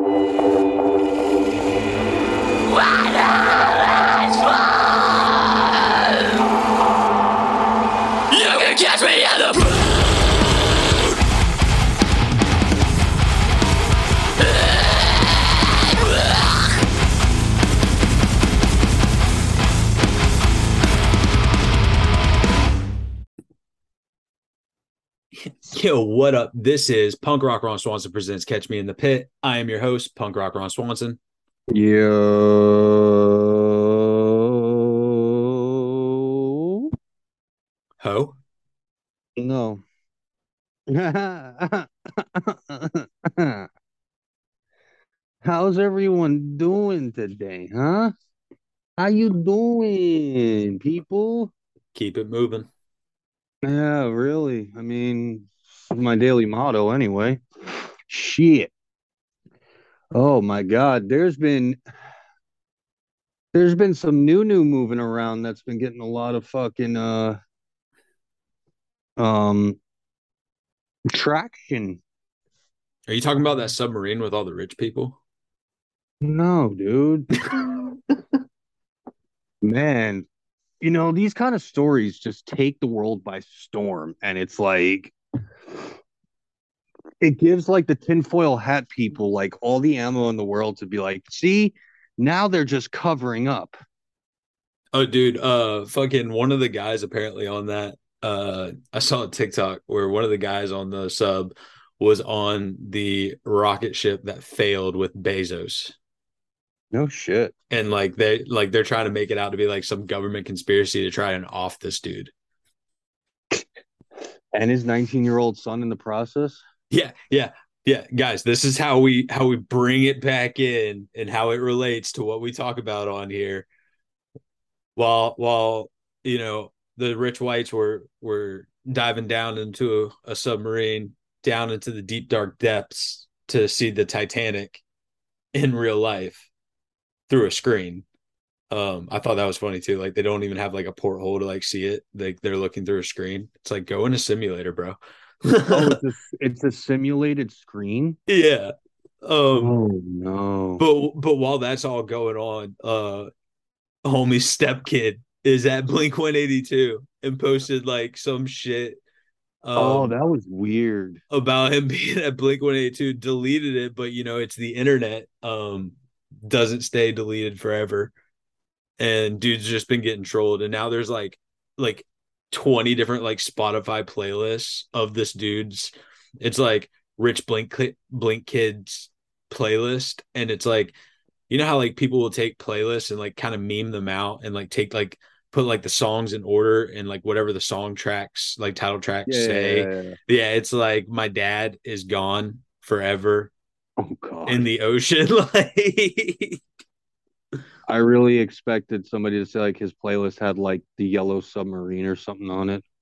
You can catch me in the Yo, what up? This is Punk Rock Ron Swanson presents Catch Me in the Pit. I am your host, Punk Rock Ron Swanson. Yo. Ho. No. How's everyone doing today, huh? How you doing, people? Keep it moving. Yeah, really. I mean, my daily motto anyway. Shit. Oh my God. There's been some new moving around that's been getting a lot of fucking um traction. Are you talking about that submarine with all the rich people? No, dude. Man, these kind of stories just take the world by storm. And it's like, it gives like the tinfoil hat people like all the ammo in the world to be like, see, now they're just covering up. Oh, dude, fucking one of the guys apparently on that, I saw a TikTok where one of the guys on the sub was on the rocket ship that failed with Bezos. No shit. And they're trying to make it out to be like some government conspiracy to try and off this dude. And his 19-year-old son in the process. Yeah, yeah, yeah, guys, this is how we bring it back in and how it relates to what we talk about on here. While the rich whites were diving down into a submarine down into the deep dark depths to see the Titanic in real life through a screen. I thought that was funny too. Like they don't even have like a porthole to like see it. Like they're looking through a screen. It's like go in a simulator, bro. Oh, it's a simulated screen. Yeah. Oh no. But while that's all going on, homie stepkid is at Blink 182 and posted like some shit Oh, um that was weird. about him being at Blink 182, deleted it, but it's the internet. Doesn't stay deleted forever. And dude's just been getting trolled. And now there's like 20 different like Spotify playlists of this dude's. It's like Rich Blink Kids playlist. And it's like, you know how like people will take playlists and like kind of meme them out and like take like put like the songs in order and like whatever the song tracks like title tracks say. Yeah. Yeah, it's like my dad is gone forever Oh in God. the ocean. Like I really expected somebody to say like his playlist had like the Yellow Submarine or something on it.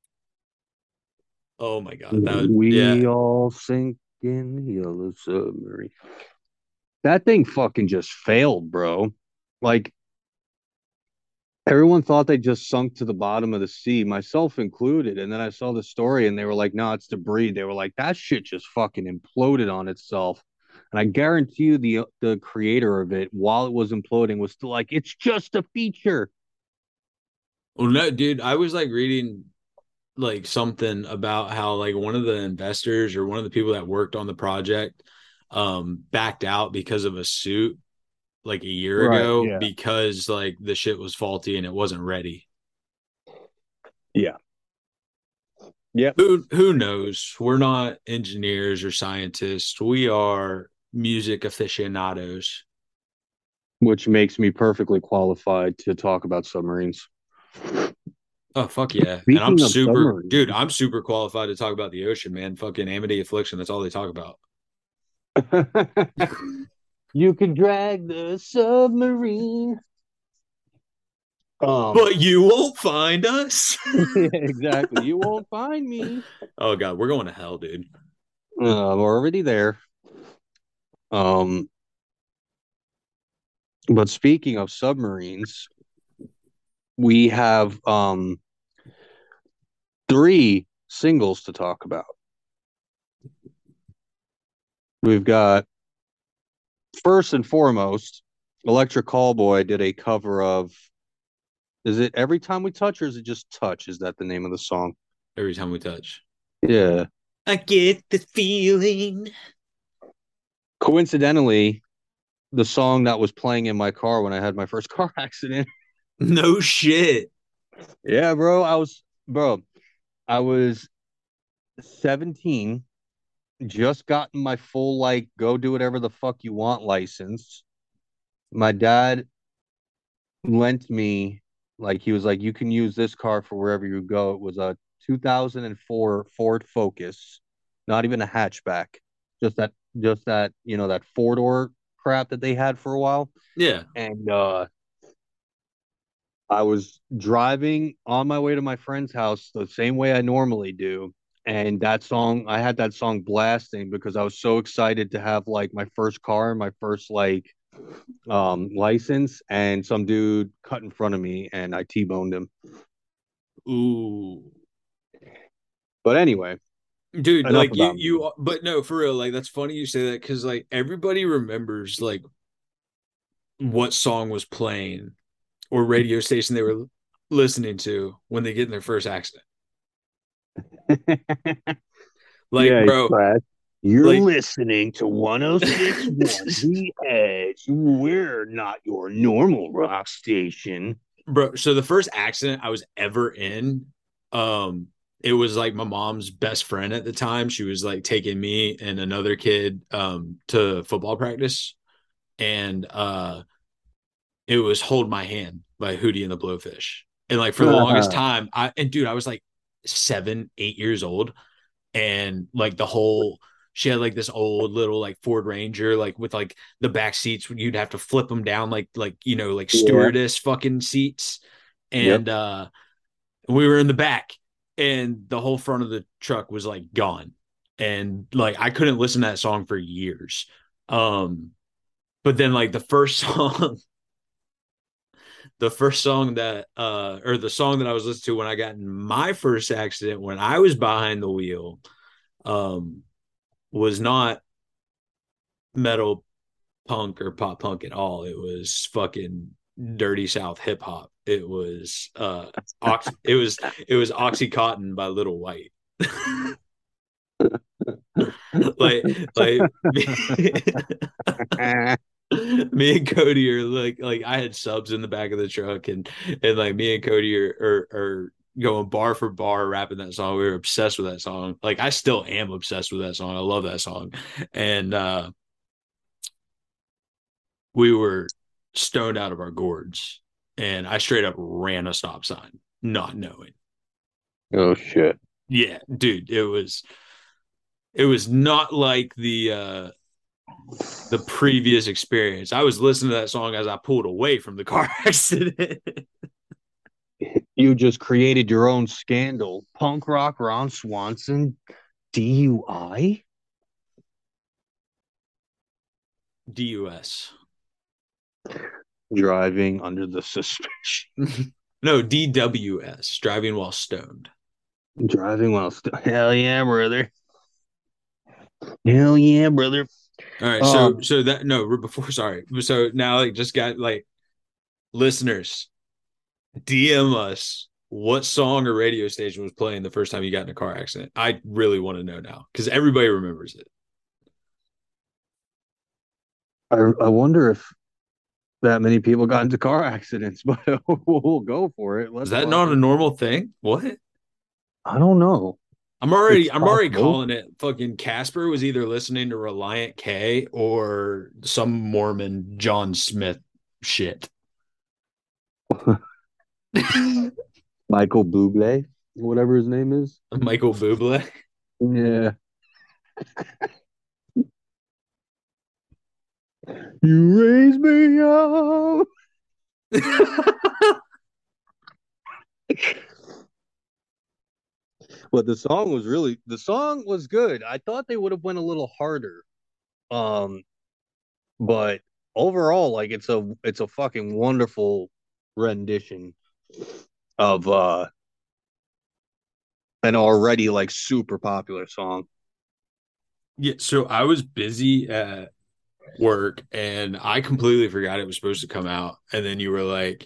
oh my god, We all sink in the Yellow Submarine. That thing fucking just failed, bro. Like everyone thought they just sunk to the bottom of the sea, myself included. And then I saw the story and they were like, no, it's debris. They were like, that shit just fucking imploded on itself. And I guarantee you the creator of it, while it was imploding, was still like, it's just a feature. Well, no, dude, I was like reading like something about how like one of the investors or one of the people that worked on the project backed out because of a suit like a year Right. ago Yeah. because like the shit was faulty and it wasn't ready. Yeah. Yep. Who knows? We're not engineers or scientists. We are music aficionados. Which makes me perfectly qualified to talk about submarines. Oh fuck yeah. And Speaking of submarines, I'm super qualified to talk about the ocean, man. Fucking Amity Affliction, that's all they talk about. you can drag the submarine. But you won't find us. Yeah, exactly. You won't find me. Oh god, we're going to hell, dude. I'm already there. Um, but speaking of submarines, we have three singles to talk about. We've got first and foremost, Electric Callboy did a cover of. Is it Every Time We Touch or is it just Touch? Is that the name of the song? Every time we touch. Yeah. I get the feeling. Coincidentally, the song that was playing in my car when I had my first car accident. No shit. Yeah, bro, I was 17, just gotten my full like go do whatever the fuck you want license. My dad lent me like he was like you can use this car for wherever you go. It was a 2004 Ford Focus, not even a hatchback, just that that four-door crap that they had for a while. Yeah. And I was driving on my way to my friend's house the same way I normally do. And I had that song blasting because I was so excited to have like my first car, my first like license, and some dude cut in front of me and I T-boned him. Ooh. But anyway, Dude, enough like about me. but no, for real, like that's funny you say that because like everybody remembers like what song was playing or radio station they were listening to when they get in their first accident. Like, Yeah, bro, Brad. You're like, listening to 1061 The Edge. We're not your normal rock station. bro. So the first accident I was ever in, it was like my mom's best friend at the time. She was like taking me and another kid to football practice, and it was Hold My Hand by Hootie and the Blowfish. And like for the longest time, I was like 7, 8 years old. And like she had like this old little like Ford Ranger, like with like the back seats, you'd have to flip them down like Yeah. stewardess fucking seats. Yep. And we were in the back and the whole front of the truck was like gone. And like I couldn't listen to that song for years. Um, but then like the first song that or the song that I was listening to when I got in my first accident when I was behind the wheel um was not metal punk or pop punk at all. It was fucking dirty South hip hop. It was it was Oxycontin by Little White. like me and Cody are like I had subs in the back of the truck and like me and Cody are going bar for bar rapping that song. We were obsessed with that song. Like I still am obsessed with that song. I love that song. And we were stoned out of our gourds and I straight up ran a stop sign, not knowing. Oh shit. Yeah, dude, it was not like the previous experience. I was listening to that song as I pulled away from the car accident. You just created your own scandal. Punk rock Ron Swanson DUI? DUS. Driving under the suspicion. No, DWS, driving while stoned. Driving while hell yeah, brother. Hell yeah, brother. All right, so that no, before sorry. So now like just got like listeners, DM us what song or radio station was playing the first time you got in a car accident. I really want to know now because everybody remembers it. I wonder if that many people got into car accidents, but we'll go for it. Is Let's that not a normal thing? What? I don't know. It's I'm already possible. calling it. Fucking Casper was either listening to Reliant K or some Mormon John Smith shit. Michael Bublé, whatever his name is. Michael Bublé. Yeah. You raise me up. But the song was good. I thought they would have went a little harder. Um, but overall, like it's a fucking wonderful rendition of an already like super popular song. Yeah, so I was busy at work, and I completely forgot it was supposed to come out. And then you were like,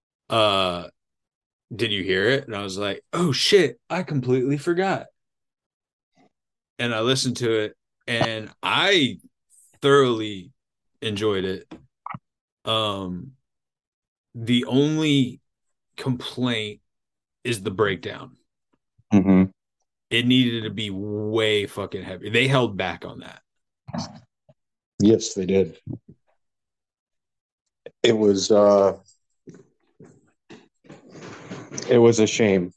did you hear it? And I was like, oh shit, I completely forgot. And I listened to it, and I thoroughly enjoyed it. Um, the only complaint is the breakdown. Mm-hmm. It needed to be way fucking heavy. They held back on that. Yes, they did. It was a shame.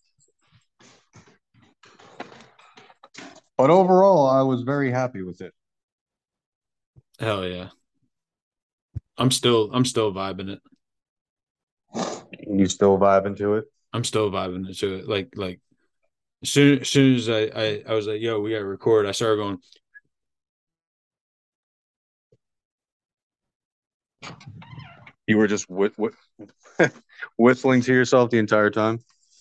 But overall, I was very happy with it. Hell yeah. I'm still vibing it. You still vibing to it? I'm still vibing it to it. Like as soon as I was like, yo, we gotta record, I started going, You were just whistling to yourself the entire time?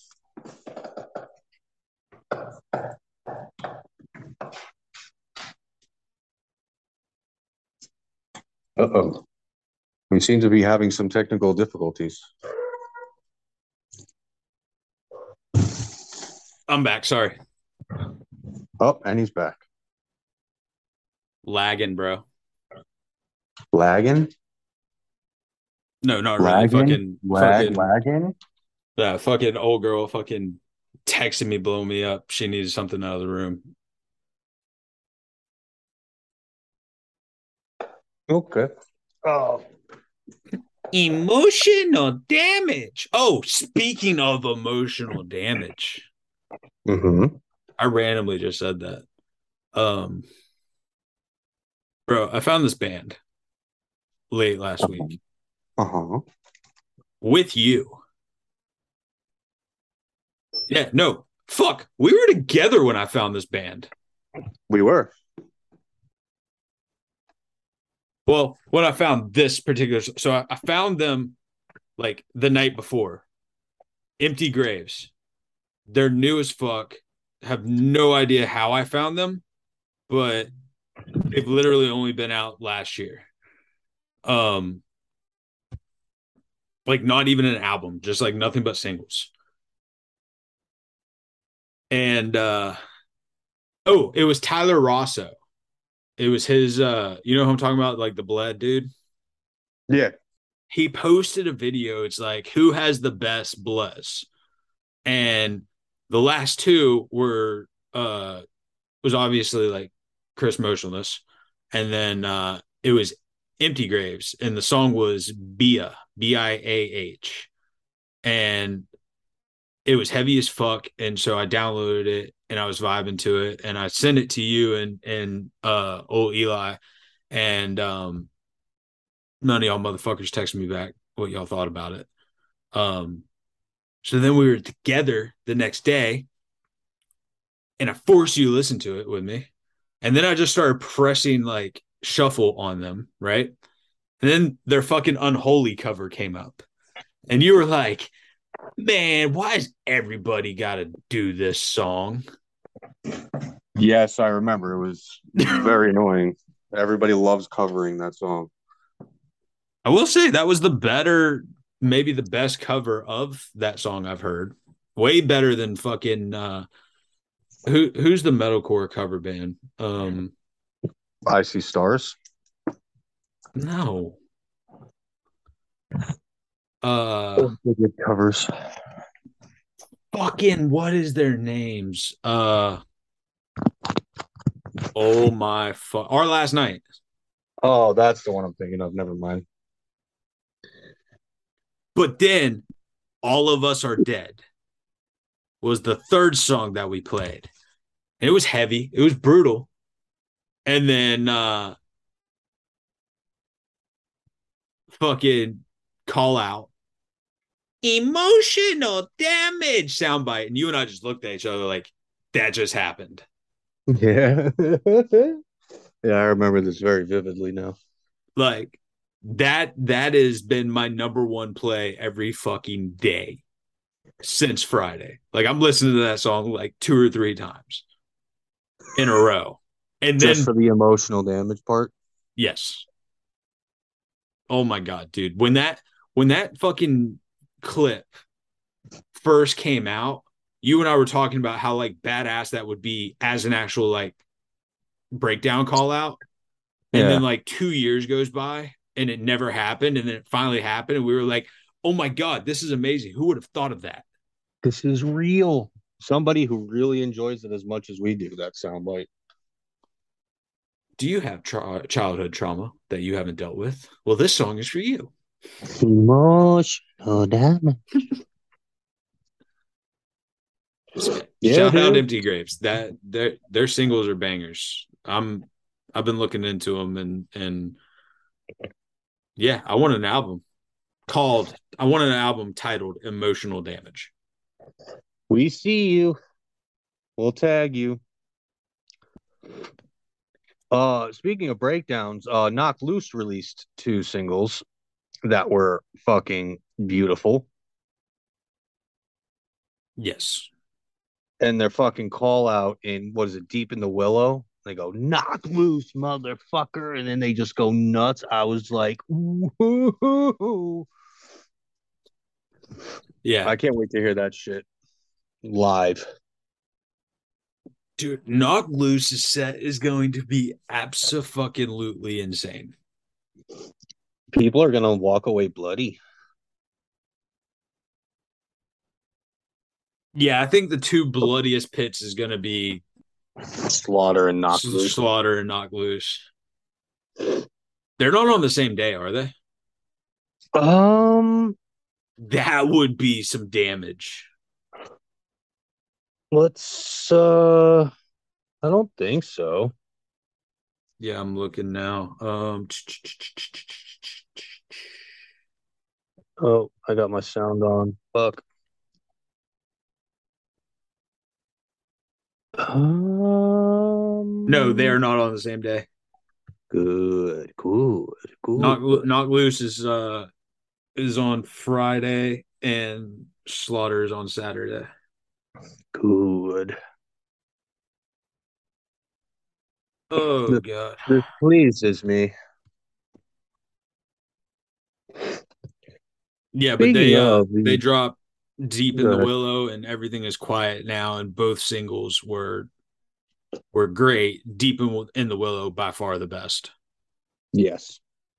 Uh-oh. We seem to be having some technical difficulties. I'm back, sorry. Oh, and he's back. Lagging, bro. Lagging? No, not really. Lagging? Fucking Lagging? that fucking old girl fucking texted me, blowing me up. She needed something out of the room. Okay. Oh. Emotional damage. Oh, speaking of emotional damage, Mm-hmm. I randomly just said that. Um, bro, I found this band late last week Uh-huh. with you. Yeah, no, fuck. We were together when I found this band. We were. Well, when I found this particular, so I found them like the night before. Empty Graves. They're new as fuck. Have no idea how I found them, but they've literally only been out last year. Um, like not even an album, just like nothing but singles. And oh, it was Tyler Rosso. It was his you know who I'm talking about, like the Bled dude. Yeah. He posted a video. It's like, who has the best bless? And the last two were was obviously like Chris Motionless, and then it was Empty Graves, and the song was Bia, Biah, and it was heavy as fuck. And so I downloaded it and I was vibing to it, and I sent it to you and old Eli, and none of y'all motherfuckers texted me back what y'all thought about it. So then we were together the next day, and I forced you to listen to it with me. And then I just started pressing like shuffle on them, right? And then their fucking Unholy cover came up. And you were like, man, why has everybody got to do this song? Yes, I remember. It was very annoying. Everybody loves covering that song. I will say that was the better, maybe the best cover of that song I've heard. Way better than fucking who's the metalcore cover band? I See Stars. No. Good covers. Fucking what is their names? Oh my fuck. Our Last Night. Oh, that's the one I'm thinking of. Never mind. But then All of Us Are Dead was the third song that we played. And it was heavy. It was brutal. And then fucking Call Out. Emotional damage soundbite. And you and I just looked at each other like, that just happened. Yeah. Yeah, I remember this very vividly now. Like that has been my number one play every fucking day since Friday. Like I'm listening to that song like 2 or 3 times in a row. And Just then for the emotional damage part. yes. Oh my god, dude. When that fucking clip first came out, you and I were talking about how like badass that would be as an actual like breakdown call out. And Yeah. then like 2 years goes by and it never happened. And then it finally happened. And we were like, oh my God, this is amazing. Who would have thought of that? This is real. Somebody who really enjoys it as much as we do, that soundbite. Do you have childhood trauma that you haven't dealt with? Well, this song is for you. Emotional damage. Yeah, Shout out dude. Empty Grapes. That their singles are bangers. I've been looking into them and yeah, I want an album titled Emotional Damage. We see you. We'll tag you. Speaking of breakdowns, Knock Loose released 2 singles that were fucking beautiful. Yes. And their fucking call out in what is it, Deep in the Willow? They go, knock loose, motherfucker, and then they just go nuts. I was like, ooh. Yeah. I can't wait to hear that shit live. Dude, Knock Loose's set is going to be abso-fucking-lutely insane. People are gonna walk away bloody. Yeah, I think the two bloodiest pits is going to be Slaughter and Knock Loose. Slaughter and Knock Loose. They're not on the same day, are they? That would be some damage. Let's I don't think so. Yeah, I'm looking now. Oh, I got my sound on. Fuck. No, they are not on the same day. Good. Knock Loose is on Friday and Slaughter is on Saturday. Good. Oh God. This pleases me. Yeah, but they drop Deep in Go the ahead. Willow and Everything is Quiet Now, and both singles were great. Deep in the Willow by far the best. Yes.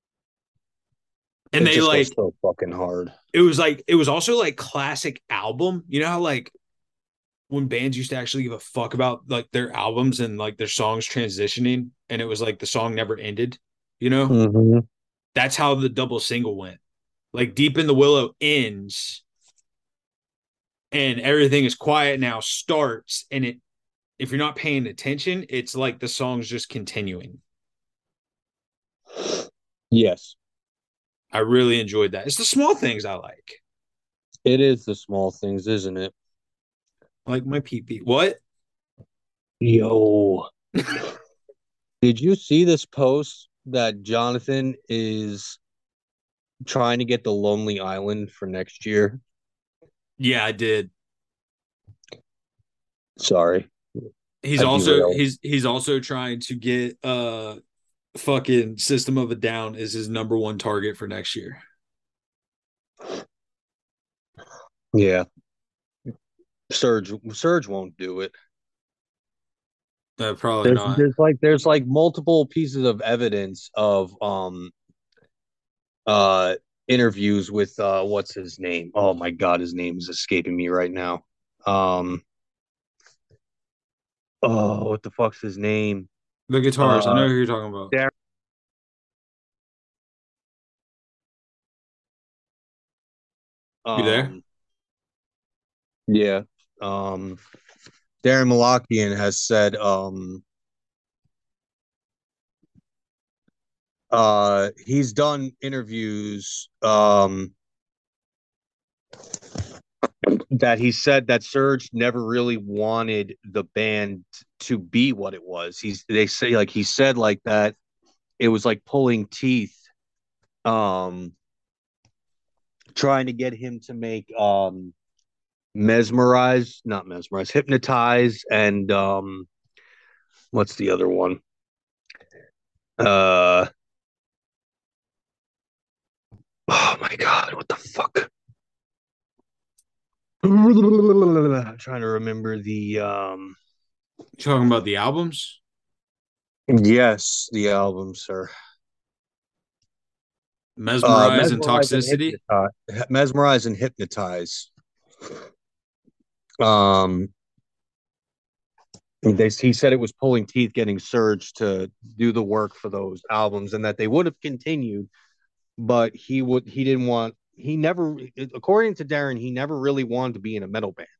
And it they just like goes so fucking hard. it was also like classic album. You know how like when bands used to actually give a fuck about like their albums and like their songs transitioning and it was like the song never ended, you know? Mm-hmm. That's how the double single went. Like Deep in the Willow ends and Everything is Quiet Now starts, and it, if you're not paying attention, it's like the song's just continuing. Yes. I really enjoyed that. It's the small things I like. It is the small things, isn't it? Like my pee. What? Yo. Did you see this post that Jonathan is trying to get the Lonely Island for next year? Yeah, I did. Sorry. He's I also derailed. he's also trying to get fucking System of a Down is his number one target for next year. Yeah. Surge won't do it. Probably not. There's like multiple pieces of evidence of interviews with what's his name? Oh my god, his name is escaping me right now. Oh, what the fuck's his name? The guitarist, I know who you're talking about. Darren. You there? Yeah. Darren Malakian has said he's done interviews that he said that Serge never really wanted the band to be what it was. They say like he said like that it was like pulling teeth trying to get him to make hypnotize and what's the other one? Oh my god, what the fuck? I'm trying to remember the Talking about the albums? yes, the album, sir. Mesmerize and Mesmerize and Toxicity? Hypnotize. Mesmerize and Hypnotize. Um he said it was pulling teeth getting Surge to do the work for those albums and that they would have continued, but he didn't want he never according to Darren, he never really wanted to be in a metal band.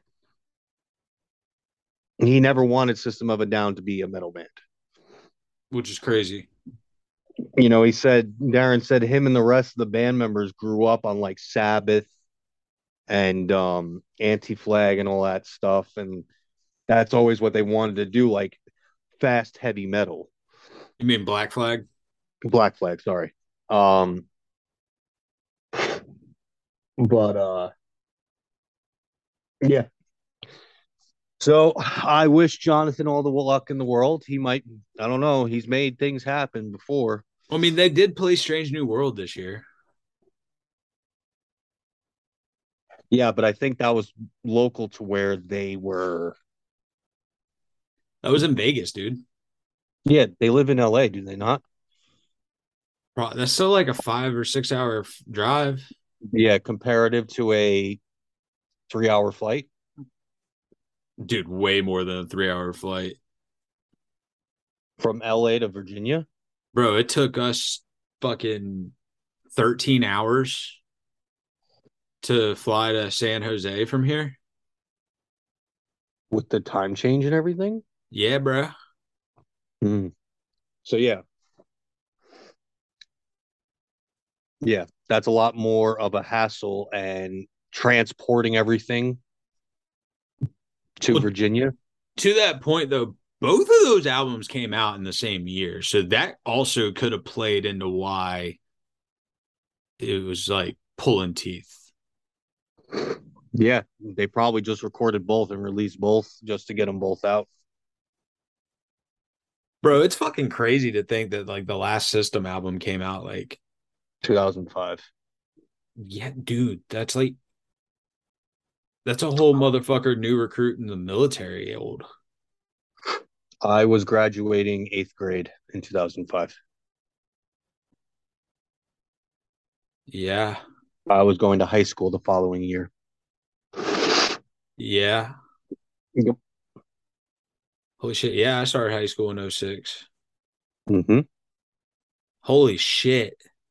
He never wanted System of a Down to be a metal band. Which is crazy. You know, he said Darren said him and the rest of the band members grew up on like Sabbath and Anti-Flag and all that stuff, and that's always what they wanted to do, like fast heavy metal. You mean Black Flag? Black Flag, sorry. Um but yeah. So I wish Jonathan all the luck in the world. He might, I don't know, he's made things happen before. I mean, they did play Strange New World this year. Yeah, but I think that was local to where they were. That was in Vegas, dude. Yeah, they live in LA, do they not? That's still like a 5 or 6 hour drive. Yeah, comparative to a 3 hour flight Dude, way more than a 3 hour flight. from LA to Virginia Bro, it took us fucking 13 hours to fly to San Jose from here. with the time change and everything. Yeah, bro. Mm. So yeah, that's a lot more of a hassle and transporting everything to Well, Virginia. to that point, though, both of those albums came out in the same year. So that also could have played into why it was like pulling teeth. Yeah, they probably just recorded both and released both just to get them both out. Bro, it's fucking crazy to think that like the last System album came out like, 2005. yeah, dude, that's a whole motherfucker new recruit in the military old. I was graduating 8th grade in 2005. Yeah. I was going to high school the following year. Yeah. Yep. Holy shit. Yeah, I started high school in 06. Mm-hmm. Holy shit.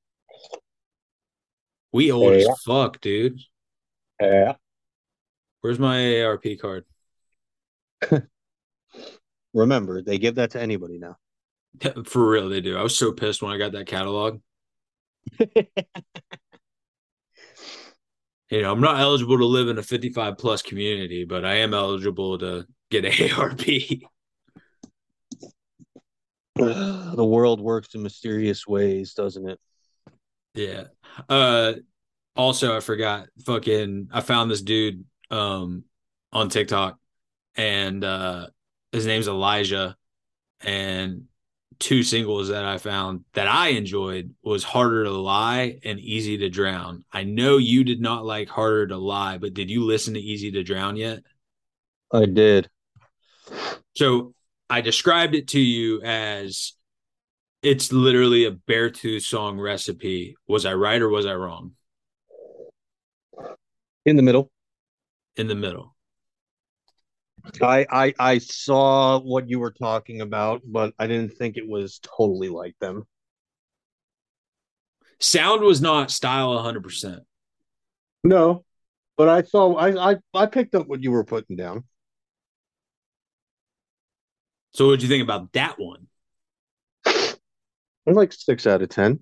We old as Yeah. fuck, dude. Yeah. Where's my AARP card? Remember, they give that to anybody now. For real, they do. I was so pissed when I got that catalog. I'm not eligible to live in a 55 plus community, but I am eligible to get AARP. The world works in mysterious ways, doesn't it? Yeah. Also I forgot I found this dude on TikTok and his name's Elijah, and two singles that I found that I enjoyed was Harder to Lie and Easy to Drown. I know you did not like Harder to Lie, but did you listen to Easy to Drown yet? I did. So I described it to you as it's literally a Beartooth song recipe. Was I right or was I wrong? In the middle. In the middle. I saw what you were talking about, but I didn't think it was totally like them. Sound was not style 100%. No, but I picked up what you were putting down. So what did you think about that one? I'm like 6 out of 10.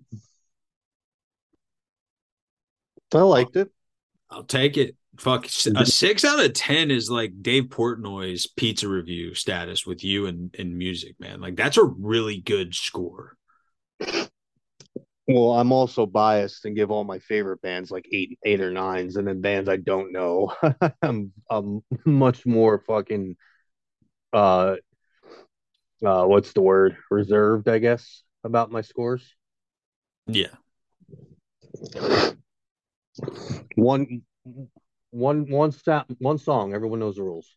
I liked it. I'll take it. Fuck, a 6 out of 10 is like Dave Portnoy's pizza review status with you and music, man. Like that's a really good score. Well, I'm also biased and give all my favorite bands like eight or nines, and then bands I don't know. I'm much more fucking uh what's the word? Reserved, I guess, about my scores. Yeah. One, one song. Everyone knows the rules.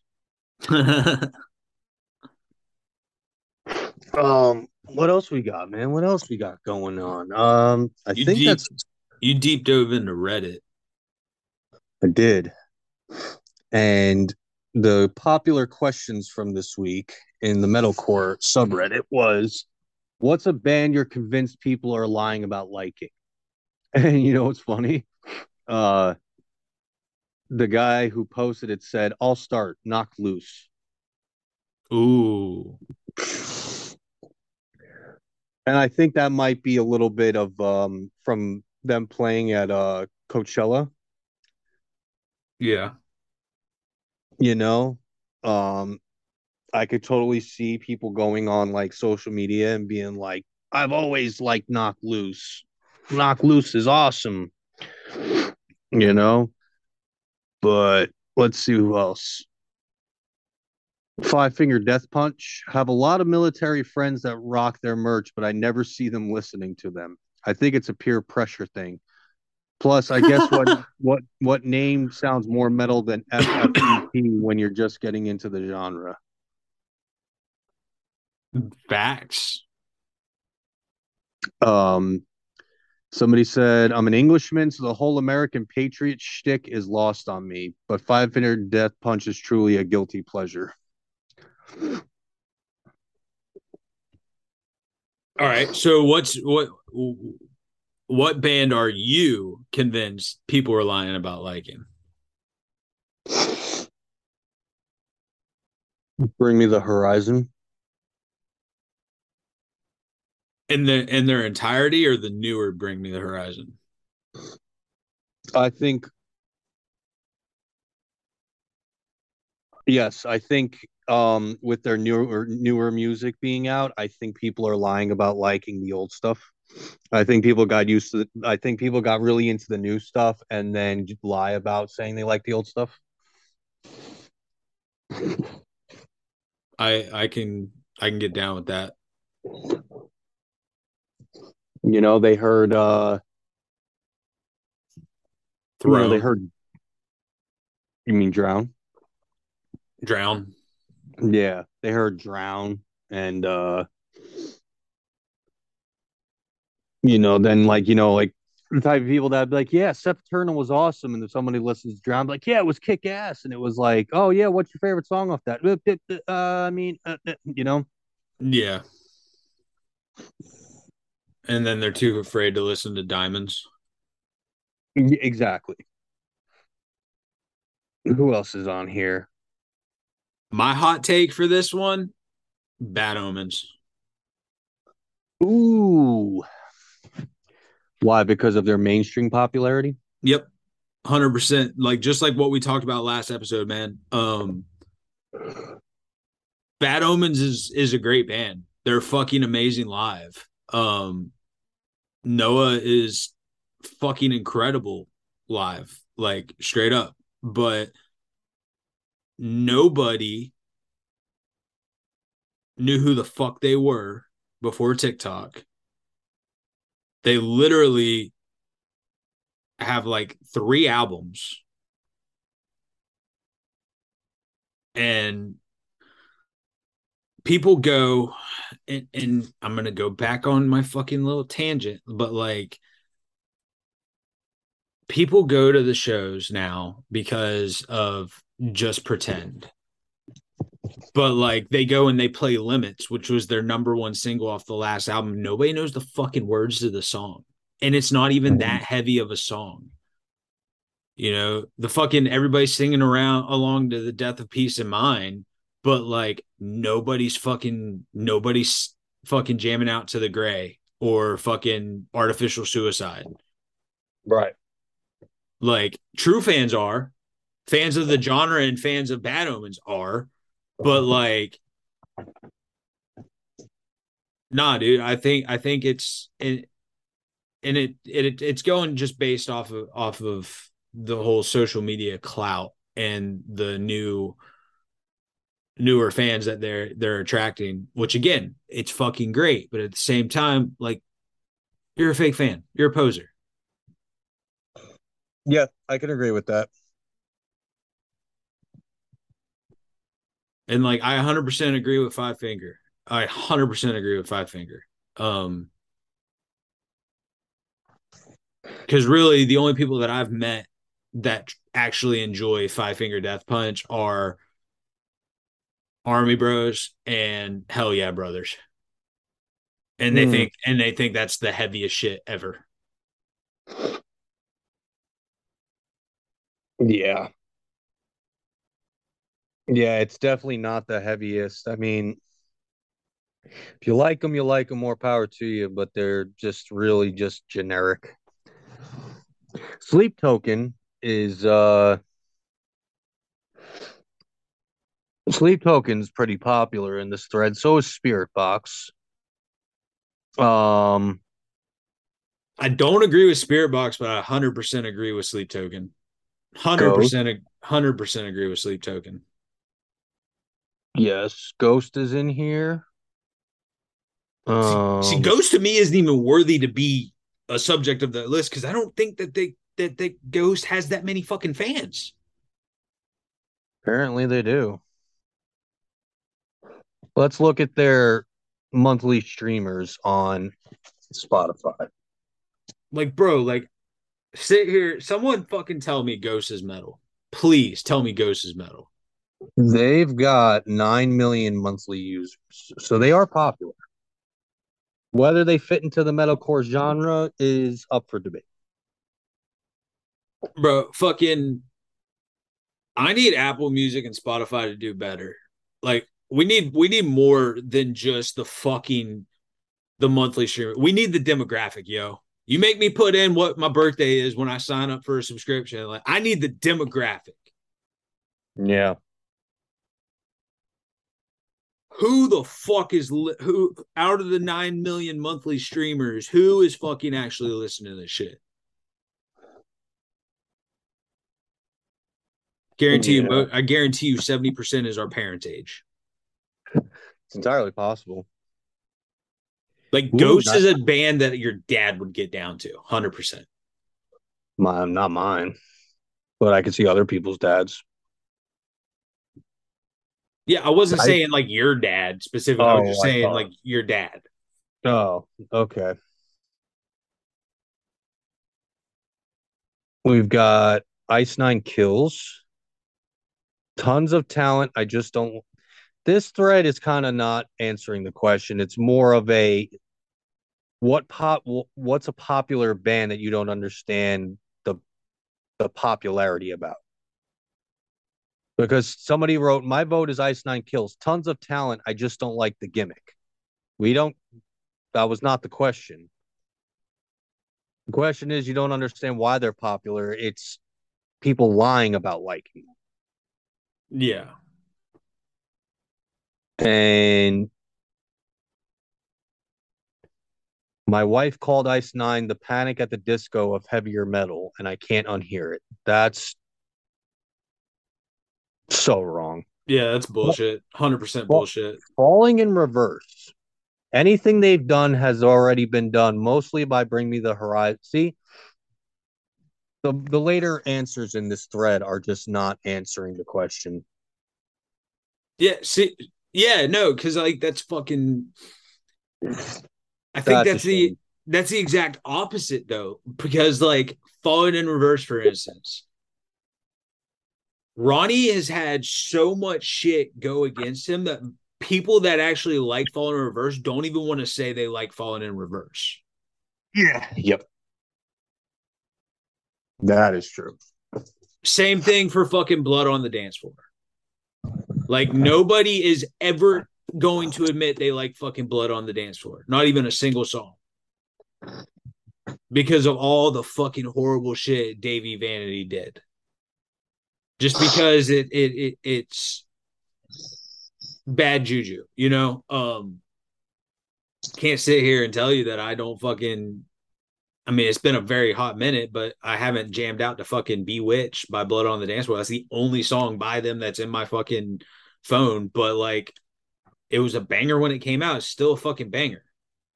What else we got, man? What else we got going on? I You think deep that's you deep dove into Reddit. I did. And the popular questions from this week in the metalcore subreddit was, what's a band you're convinced people are lying about liking? And you know what's funny? Uh, the guy who posted it said, "I'll start, knock loose." Ooh. And I think that might be a little bit of from them playing at Coachella, Yeah. you know. Um I could totally see people going on like social media and being like, I've always liked Knock Loose. Knock Loose is awesome, you know? But let's see who else. Five Finger Death Punch. Have a lot of military friends that rock their merch, but I never see them listening to them. I think it's a peer pressure thing. Plus, I guess what name sounds more metal than FFEP when you're just getting into the genre? Facts. Um, Somebody said, I'm an Englishman, so the whole American patriot shtick is lost on me, but Five Finger Death Punch is truly a guilty pleasure. All right. So what band are you convinced people are lying about liking? Bring Me the Horizon. In their entirety or the newer Bring Me the Horizon? I think, yes, I think with their newer music being out, I think people are lying about liking the old stuff. I think people got used to I think people got really into the new stuff and then lie about saying they like the old stuff. I can get down with that. You know, they heard they Throne, heard, you mean Drown? Drown. Yeah, they heard Drown and then like the type of people that'd be like, yeah, Sempiternal was awesome, and then somebody listens to Drown, like, yeah, it was kick ass, and it was like, oh yeah, what's your favorite song off that? I mean, Yeah. And then they're too afraid to listen to Diamonds. exactly. Who else is on here? My hot take for this one, Bad Omens. Ooh, why? Because of their mainstream popularity? Yep. 100%. Like just like what we talked about last episode, man. Bad Omens is a great band. They're fucking amazing live. Noah is fucking incredible live, like straight up. But nobody knew who the fuck they were before TikTok. They literally have like 3 albums, and people go and I'm gonna go back on my fucking little tangent, but like people go to the shows now because of Just Pretend. But like they go and they play Limits, which was their number one single off the last album. Nobody knows the fucking words to the song. And it's not even that heavy of a song. You know, the fucking everybody's singing around along to the Death of Peace and Mind, but like nobody's fucking jamming out to the Gray or fucking Artificial Suicide. Right. Like true fans are, fans of the genre and fans of Bad Omens are, but like, nah, dude. I think it's going just based off of the whole social media clout and the newer fans that they're attracting, which again, it's fucking great, but at the same time, like you're a fake fan, you're a poser. Yeah, I can agree with that. And like I 100% agree with Five Finger. I 100% agree with Five Finger. Because really the only people that I've met that actually enjoy Five Finger Death Punch are Army Bros and Hell Yeah Brothers. And Mm, they think that's the heaviest shit ever. yeah. Yeah, it's definitely not the heaviest. I mean, if you like them, more power to you, but they're just really just generic. Sleep Token is Sleep Token's pretty popular in this thread. So is Spirit Box. Um, I don't agree with Spirit Box, but I 100% agree with Sleep Token. Ghost. 100% agree with Sleep Token. Yes, Ghost is in here. See, Ghost to me isn't even worthy to be a subject of the list because I don't think that Ghost has that many fucking fans. Apparently they do. Let's look at their monthly streamers on Spotify. Like, bro, like sit here, someone fucking tell me Ghost is metal. Please tell me Ghost is metal. They've got 9 million monthly users, so they are popular. Whether they fit into the metalcore genre is up for debate. Bro, fucking I need Apple Music and Spotify to do better. Like we need more than just the monthly stream. We need the demographic, yo. You make me put in what my birthday is when I sign up for a subscription. Like I need the demographic. Yeah. Who the fuck is who out of the 9 million monthly streamers? Who is fucking actually listening to this shit? Yeah. I guarantee you, 70% is our parents' age. It's entirely possible. Like Ooh, Ghost is a band that your dad would get down to, 100%. not mine, but I can see other people's dads. Yeah, I wasn't I, saying like your dad specifically. I was just oh, I saying thought. like your dad. Oh, okay. We've got Ice Nine Kills, tons of talent. I just don't. This thread is kind of not answering the question. It's more of a what's a popular band that you don't understand the popularity about? Because somebody wrote, my vote is Ice Nine Kills. Tons of talent. I just don't like the gimmick. We don't. That was not the question. The question is, you don't understand why they're popular. It's people lying about liking Yeah. them. And my wife called Ice Nine the Panic at the Disco of heavier metal, and I can't unhear it. That's so wrong. Yeah, that's bullshit. 100% Well, bullshit. falling in reverse. Anything they've done has already been done, mostly by Bring Me the Horizon. See, the later answers in this thread are just not answering the question. Yeah, see, yeah, no, because like that's fucking. I think That's a shame. that's the exact opposite though, because like falling in reverse, for instance, Ronnie has had so much shit go against him that people that actually like falling in reverse don't even want to say they like falling in reverse. Yeah. Yep. That is true. Same thing for fucking Blood on the Dance Floor. Like nobody is ever going to admit they like fucking Blood on the Dance Floor. Not even a single song. Because of all the fucking horrible shit Davey Vanity did. Just because it's bad juju, you know? Can't sit here and tell you that I don't fucking I mean, it's been a very hot minute, but I haven't jammed out to fucking Bewitched by Blood on the Dance Floor. That's the only song by them that's in my fucking phone. But like, it was a banger when it came out. It's still a fucking banger.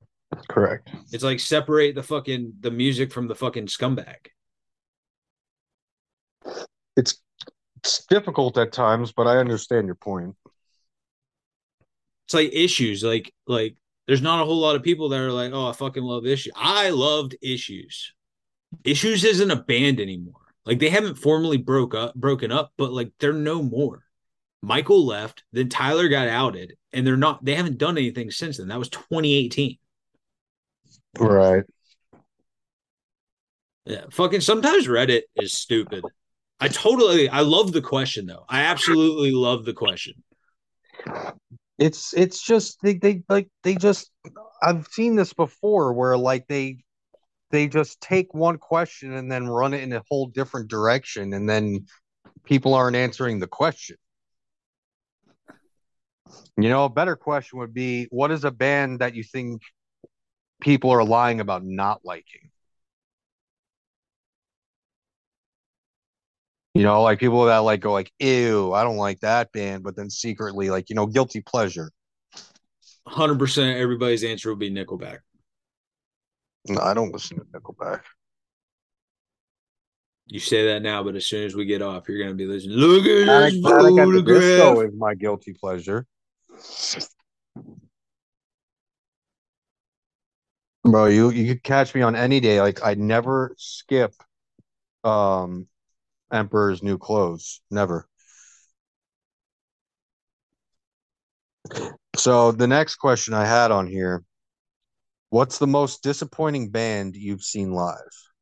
Correct. It's like separate the music from the fucking scumbag. it's difficult at times, but I understand your point. It's like Issues, like there's not a whole lot of people that are like, oh, I fucking love Issues. I loved Issues. Issues isn't a band anymore. Like they haven't formally broken up, but like they're no more. Michael left, then Tyler got outed, and they haven't done anything since then. That was 2018. Right. Yeah, fucking sometimes Reddit is stupid. I love the question though. I absolutely love the question. It's just they just I've seen this before where like they just take one question and then run it in a whole different direction and then people aren't answering the question. You know, a better question would be what is a band that you think people are lying about not liking? You know, like people that like go like, ew, I don't like that band, but then secretly like, you know, guilty pleasure. 100% everybody's answer would be Nickelback. No, I don't listen to Nickelback. You say that now, but as soon as we get off, you're gonna be listening. Look at Panic, this Panic at the Disco photograph. is my guilty pleasure. Bro, you could catch me on any day. Like I never skip um Emperor's New Clothes. Never. So the next question I had on here, what's the most disappointing band you've seen live?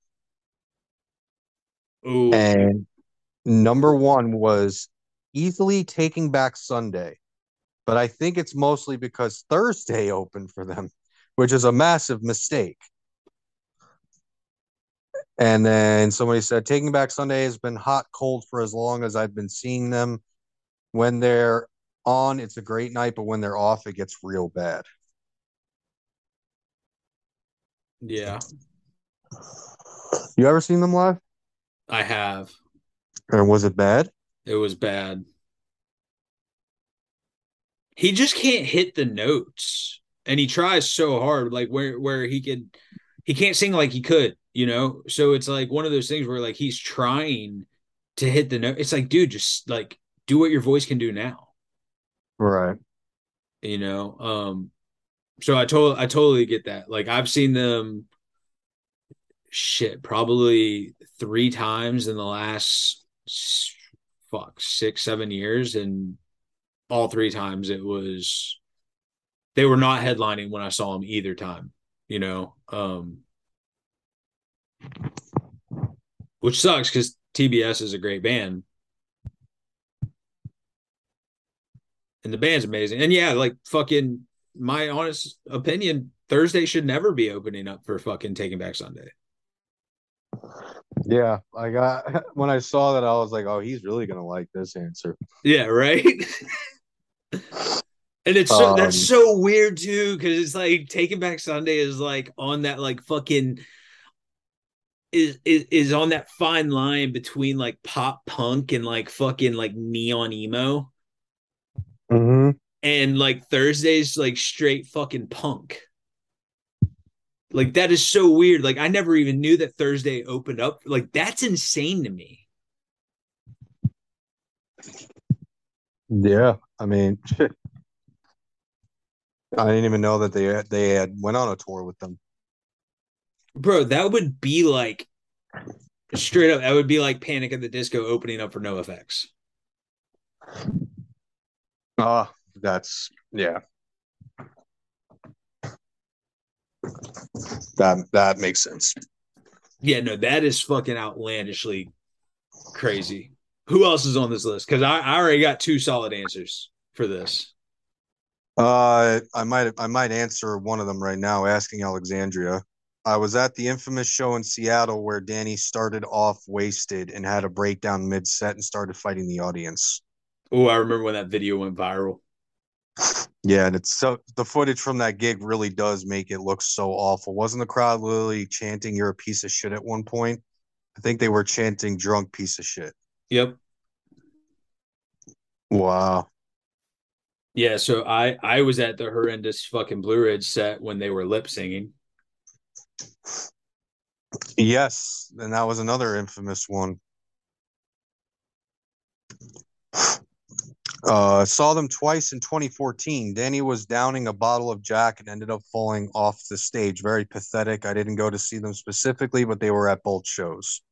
Ooh, And number one was easily Taking Back Sunday. But I think it's mostly because Thursday opened for them, which is a massive mistake. And then somebody said Taking Back Sunday has been hot cold for as long as I've been seeing them. When they're on, it's a great night, but when they're off, it gets real bad. yeah, You ever seen them live? I have. Or was it bad? It was bad. He just can't hit the notes, and he tries so hard. Like where he can't sing like he could, you know. So it's like one of those things where like he's trying to hit the note. It's like, dude, just like do what your voice can do now, Right. you know. So I totally get that. Like I've seen them shit probably 3 times in the last fuck 6 7 years, and all 3 times it was they were not headlining when I saw them either time, you know. Which sucks because TBS is a great band and the band's amazing. And yeah, like fucking my honest opinion, Thursday should never be opening up for fucking Taking Back Sunday. Yeah, I got when I saw that, I was like, "Oh, he's really gonna like this answer." Yeah, right. And it's that's Um, so weird too, because it's like Taking Back Sunday is like on that like fucking is on that fine line between like pop punk and like fucking like neon emo. mhm. And like Thursday's like straight fucking punk. Like that is so weird. Like I never even knew that Thursday opened up. Like that's insane to me. Yeah, I mean, I didn't even know that they had went on a tour with them. Bro, that would be like straight up that would be like Panic at the Disco opening up for NoFX. That's yeah. That makes sense. Yeah, no, that is fucking outlandishly crazy. Who else is on this list? Because I already got 2 solid answers for this. I might answer one of them right now, asking Alexandria. I was at the infamous show in Seattle where Danny started off wasted and had a breakdown mid set and started fighting the audience. Oh, I remember when that video went viral. Yeah, and it's so the footage from that gig really does make it look so awful. Wasn't the crowd literally chanting "You're a piece of shit" at one point? I think they were chanting "Drunk piece of shit." Yep. Wow. Yeah, so I was at the horrendous fucking Blue Ridge set when they were lip singing. Yes, and that was another infamous one. Saw them twice in 2014. Danny was downing a bottle of Jack and ended up falling off the stage. Very pathetic. I didn't go to see them specifically, but they were at both shows.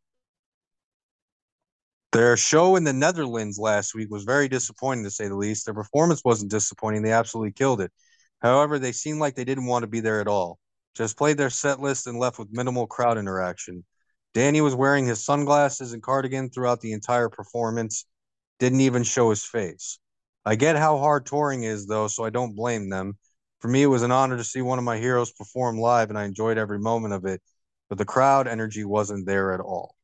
Their show in the Netherlands last week was very disappointing, to say the least. Their performance wasn't disappointing. They absolutely killed it. However, they seemed like they didn't want to be there at all. Just played their set list and left with minimal crowd interaction. Danny was wearing his sunglasses and cardigan throughout the entire performance. Didn't even show his face. I get how hard touring is, though, so I don't blame them. For me, it was an honor to see one of my heroes perform live, and I enjoyed every moment of it. But the crowd energy wasn't there at all.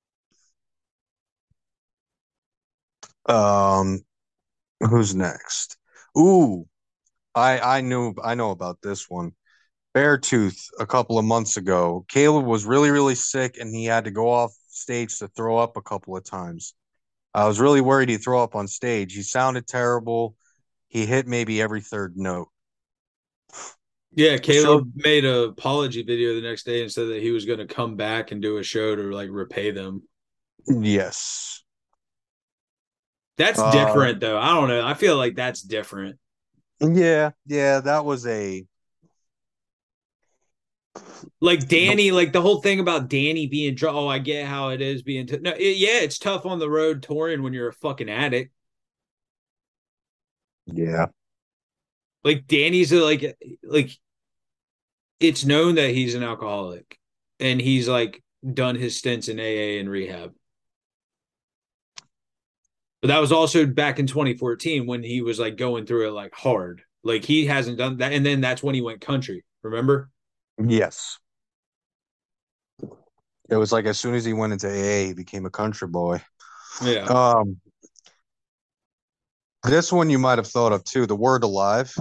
Um, who's next? Ooh, I know about this one. Beartooth a couple of months ago. Caleb was really sick, and he had to go off stage to throw up a couple of times. I was really worried he'd throw up on stage. He sounded terrible. He hit maybe every third note. Yeah, So Caleb made an apology video the next day and said that he was going to come back and do a show to like repay them. yes. That's Uh, different though. I don't know. I feel like that's different. yeah, that was a Like Danny, like the whole thing about Danny being drunk. Oh, I get how it is being. No, yeah, it's tough on the road touring when you're a fucking addict. yeah. Like Danny's like it's known that he's an alcoholic, and he's like done his stints in AA and rehab. But that was also back in 2014 when he was like going through it like hard. Like he hasn't done that, and then that's when he went country. Remember? Yes. It was like as soon as he went into AA, he became a country boy. Yeah. Um, this one you might have thought of too. The word alive.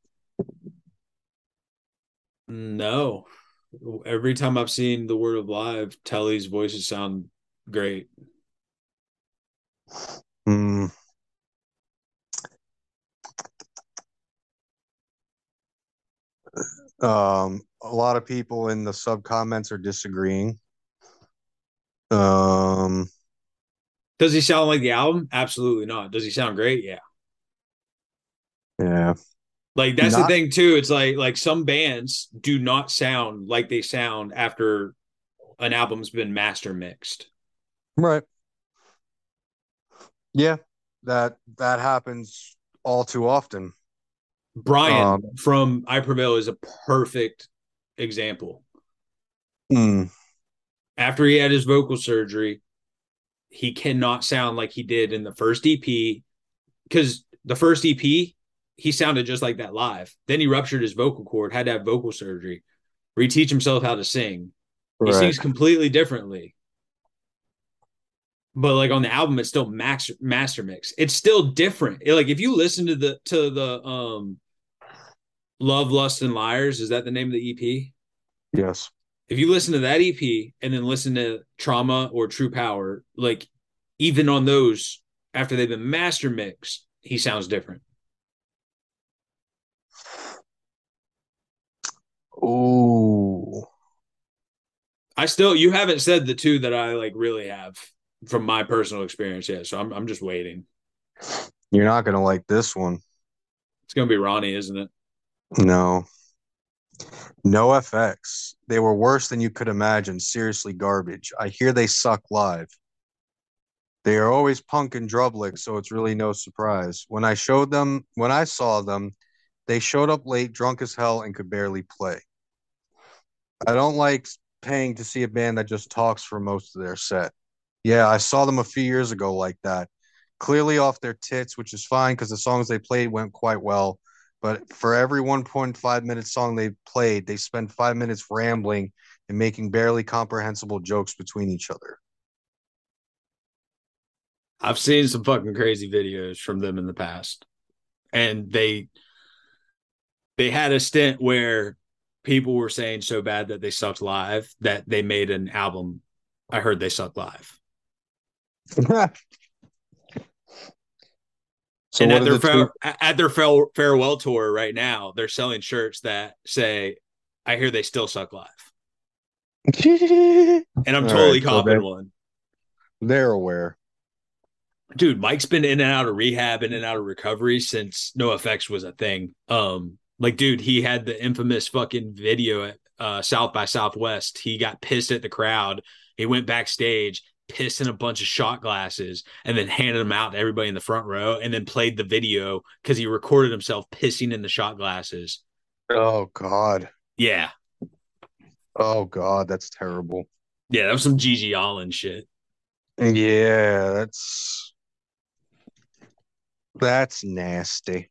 No. Every time I've seen the word of live, Telly's voices sound great. Hmm. A lot of people in the sub comments are disagreeing. Um, Does he sound like the album? Absolutely not. Does he sound great? Yeah. yeah, Like that's the not thing too. It's like some bands do not sound like they sound after an album's been master mixed. right. Yeah, that happens all too often. Brian Um, from I Prevail is a perfect example. mm, After he had his vocal surgery, he cannot sound like he did in the first EP because the first EP he sounded just like that live. Then he ruptured his vocal cord, had to have vocal surgery, reteach himself how to sing. He right. sings completely differently. But like on the album, it's still master mix. It's still different. Like if you listen to the Love, Lust, and Liars, is that the name of the EP? Yes. If you listen to that EP and then listen to Trauma or True Power, like even on those, after they've been master mixed, he sounds different. Ooh. You haven't said the two that I like really have from my personal experience yet. So I'm just waiting. You're not gonna like this one. It's going to be Ronnie, isn't it? No. No FX. They were worse than you could imagine. Seriously, garbage. I hear they suck live. They are always punk and drublick, so it's really no surprise. When I saw them, they showed up late, drunk as hell, and could barely play. I don't like paying to see a band that just talks for most of their set. Yeah, I saw them a few years ago like that. Clearly off their tits, which is fine because the songs they played went quite well. But for every 1.5 minute song they played, they spent 5 minutes rambling and making barely comprehensible jokes between each other. I've seen some fucking crazy videos from them in the past. And they had a stint where people were saying so bad that they sucked live that they made an album. I heard they suck live. So And what are the two? at their farewell tour right now, they're selling shirts that say, "I hear they still suck live," and I'm All totally right, so copping one. they're aware. Dude, Mike's been in and out of rehab, in and out of recovery since NoFX was a thing. Like, dude, he had the infamous fucking video at South by Southwest. He got pissed at the crowd. He went backstage, pissed in a bunch of shot glasses, and then handed them out to everybody in the front row, and then played the video because he recorded himself pissing in the shot glasses. Oh God. Yeah, Oh God, that's terrible. yeah, that was some Gigi Allen shit. Yeah, that's nasty.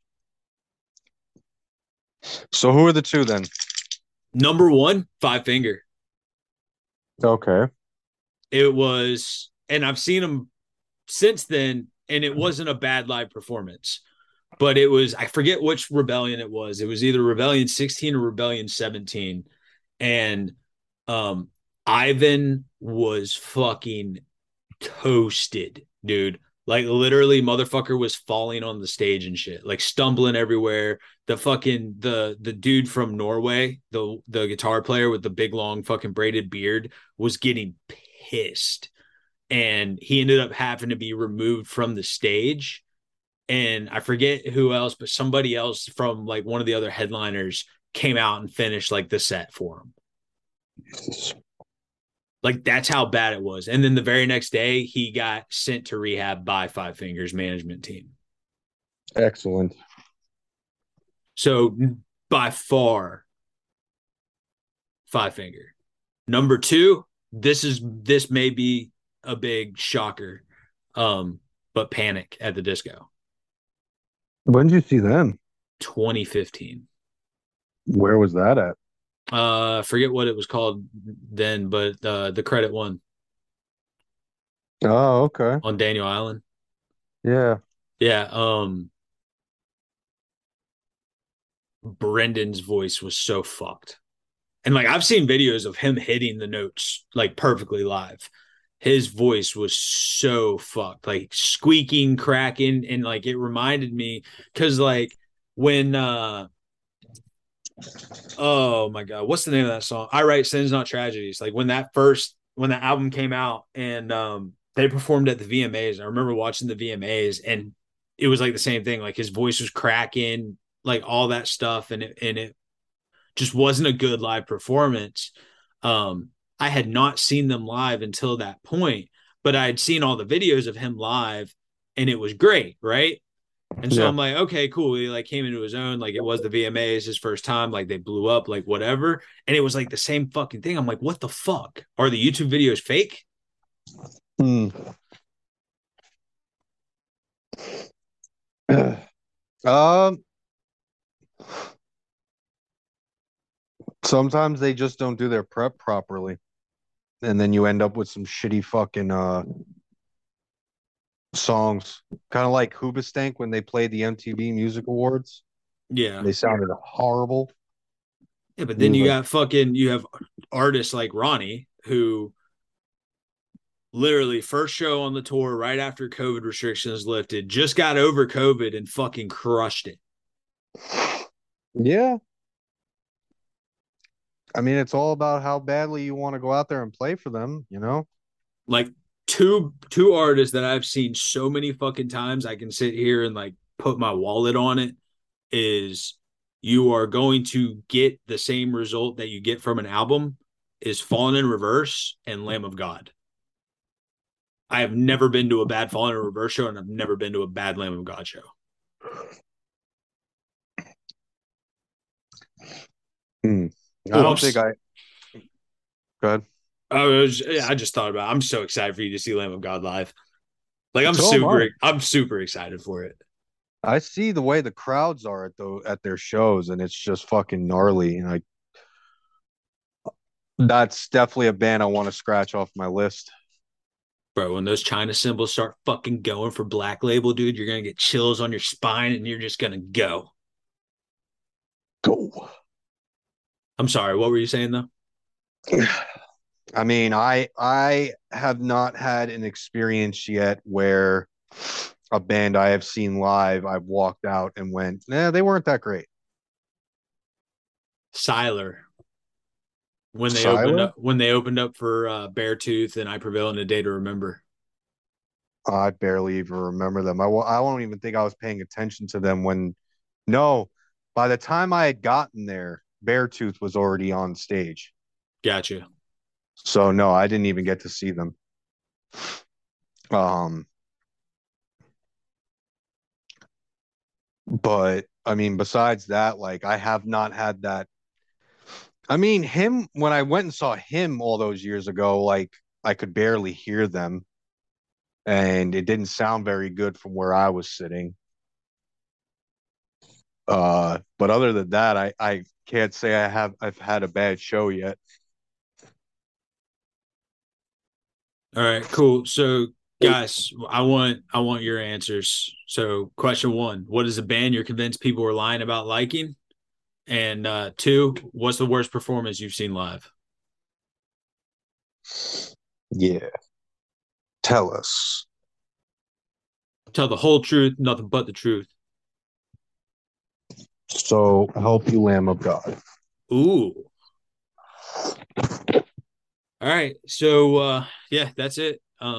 So who are the two then? Number one, Five Finger. Okay. It was, and I've seen him since then, and it wasn't a bad live performance, but it was, I forget which Rebellion it was. It was either Rebellion 16 or Rebellion 17. And Ivan was fucking toasted, dude. Like literally motherfucker was falling on the stage and shit, like stumbling everywhere. The dude from Norway, the guitar player with the big long fucking braided beard was getting pissed, and he ended up having to be removed from the stage. And I forget who else, but somebody else from like one of the other headliners came out and finished like the set for him. Like that's how bad it was. And then the very next day, he got sent to rehab by Five Fingers management team. Excellent. So by far, Five Finger. Number two, this may be a big shocker, but Panic at the Disco, When did you see them? 2015. Where was that at? Forget what it was called then, but the Credit One Oh, okay. on Daniel Island. Yeah. Yeah, Brendan's voice was so fucked. And like I've seen videos of him hitting the notes like perfectly live. His voice was so fucked, like squeaking, cracking, and like it reminded me because like when oh my god, what's the name of that song? I Write Sins Not Tragedies. Like when that album came out and they performed at the VMAs. I remember watching the VMAs and it was like the same thing. Like his voice was cracking, like all that stuff, and it just wasn't a good live performance. I had not seen them live until that point, but I had seen all the videos of him live and it was great, right? And so Yeah. I'm like, okay, cool. He like came into his own, like it was the VMAs, his first time, like they blew up, like whatever. And it was like the same fucking thing. I'm like, what the fuck? Are the YouTube videos fake? Hmm. Um, Sometimes they just don't do their prep properly, and then you end up with some shitty fucking songs. Kind of like Hoobastank when they played the MTV Music Awards. Yeah. They sounded horrible. Yeah, but then Music. you have artists like Ronnie who literally first show on the tour right after COVID restrictions lifted, just got over COVID and fucking crushed it. Yeah. I mean, it's all about how badly you want to go out there and play for them, you know? Like two artists that I've seen so many fucking times I can sit here and like put my wallet on it is you are going to get the same result that you get from an album is Fallen in Reverse and Lamb of God. I have never been to a bad Fallen in Reverse show and I've never been to a bad Lamb of God show. I Oh, don't think I. Go ahead. I just thought about it. I'm so excited for you to see Lamb of God live. Like I'm super excited for it. I see the way the crowds are at their shows, and it's just fucking gnarly. And that's definitely a band I want to scratch off my list. Bro, when those China cymbals start fucking going for Black Label, dude, you're gonna get chills on your spine and you're just gonna go. Go. I'm sorry, what were you saying though? I mean, I have not had an experience yet where a band I have seen live, I've walked out and went, nah, they weren't that great. Siler. Siler? When they opened up for Beartooth and I Prevail in a Day to Remember. I barely even remember them. I won't even think I was paying attention to them when. No, by the time I had gotten there, Beartooth was already on stage. Gotcha. So no, I didn't even get to see them. Um, but I mean, besides that, like I have not had that. I mean, him when I went and saw him all those years ago, like I could barely hear them, and it didn't sound very good from where I was sitting. But other than that, I can't say I've had a bad show yet. All right, cool. So, guys, I want your answers. So, question one: what is a band you're convinced people are lying about liking? And two, what's the worst performance you've seen live? Yeah. Tell us. Tell the whole truth, nothing but the truth. So help you, Lamb of God. Ooh. All right. So yeah, that's it.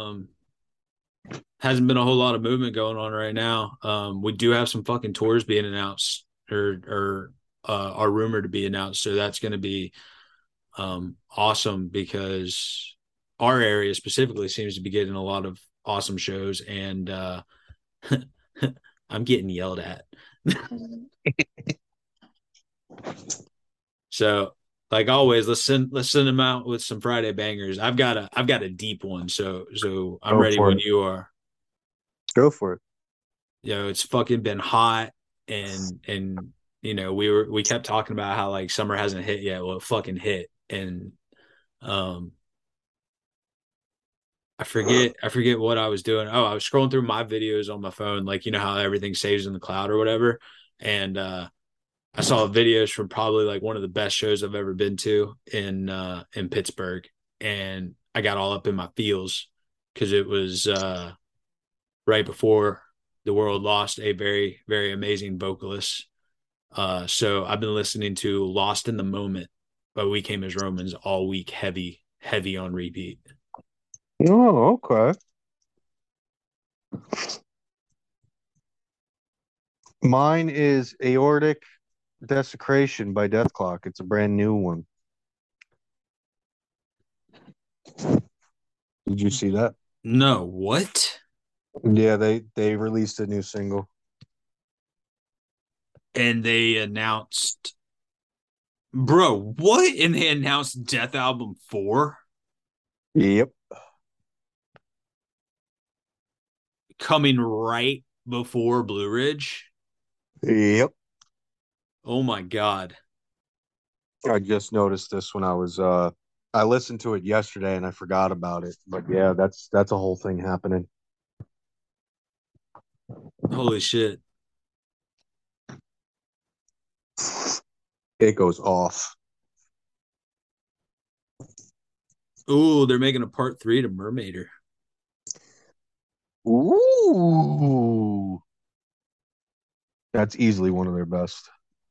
Hasn't been a whole lot of movement going on right now. We do have some fucking tours being announced or are rumored to be announced. So that's going to be awesome because our area specifically seems to be getting a lot of awesome shows and I'm getting yelled at. So like always, let's send them out with some Friday bangers. I've got a deep one, so I'm Go ready for when it. you are. Go for it. It's fucking been hot and we kept talking about how like summer hasn't hit yet. Well, it fucking hit. And um I forget what I was doing. Oh, I was scrolling through my videos on my phone, like you know how everything saves in the cloud or whatever. And I saw videos from probably like one of the best shows I've ever been to in Pittsburgh. And I got all up in my feels because it was right before the world lost a very, very amazing vocalist. So I've been listening to Lost in the Moment by We Came as Romans all week, heavy, heavy on repeat. Oh, okay. Mine is Aortic Desecration by Death Clock. It's a brand new one. Did you see that? No, what? Yeah, they released a new single. And they announced, bro, what? And they announced Death Album 4 Yep. coming right before Blue Ridge. Yep. Oh my God. I just noticed this when I listened to it yesterday and I forgot about it. But yeah, that's a whole thing happening. Holy shit. It goes off. Ooh, they're making a part 3 to Mermaider. Ooh. That's easily one of their best.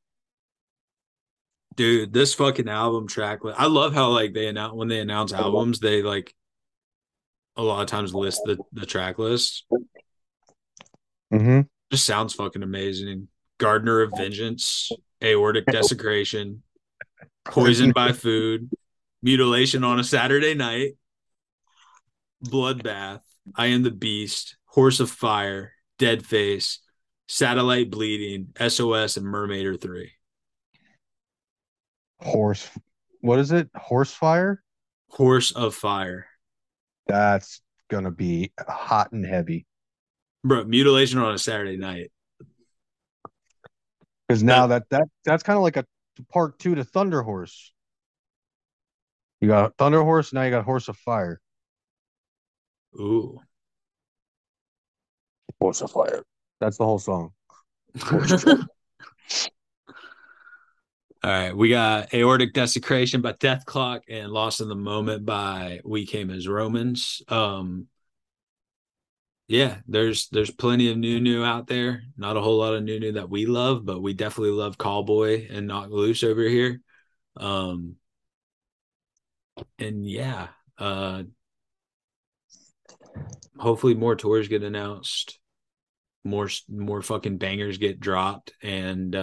Dude, this fucking album track. I love how like they announce when they announce albums, they like a lot of times list the track list. Mm-hmm. Just sounds fucking amazing. Gardener of Vengeance, Aortic Desecration, Poisoned by Food, Mutilation on a Saturday Night, Bloodbath, I Am the Beast, Horse of Fire, Dead Face, Satellite Bleeding, SOS, and Mermaider 3. Horse. What is it? Horsefire? Horse of Fire. That's gonna be hot and heavy. Bro, Mutilation on a Saturday Night. Because That now that's kind of like a part two to Thunder Horse. You got Thunder Horse, now you got Horse of Fire. ooh. Horse of Fire. That's the whole song. All right, we got Aortic Desecration by Death Clock and Lost in the Moment by We Came as Romans. Yeah, there's plenty of new out there. Not a whole lot of new that we love, but we definitely love Callboy and Knock Loose over here. Um, and yeah, hopefully more tours get announced, more fucking bangers get dropped, and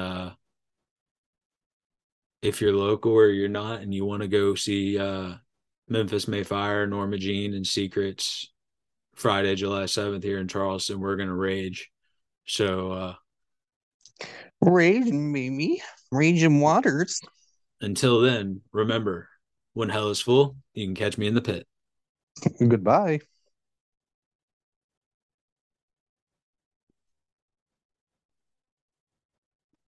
if you're local or you're not and you want to go see Memphis May Fire, Norma Jean, and Secrets Friday, July 7th here in Charleston, we're gonna rage. So Rage, Mimi. Raging waters. until then, remember, when hell is full, you can catch me in the pit. Goodbye.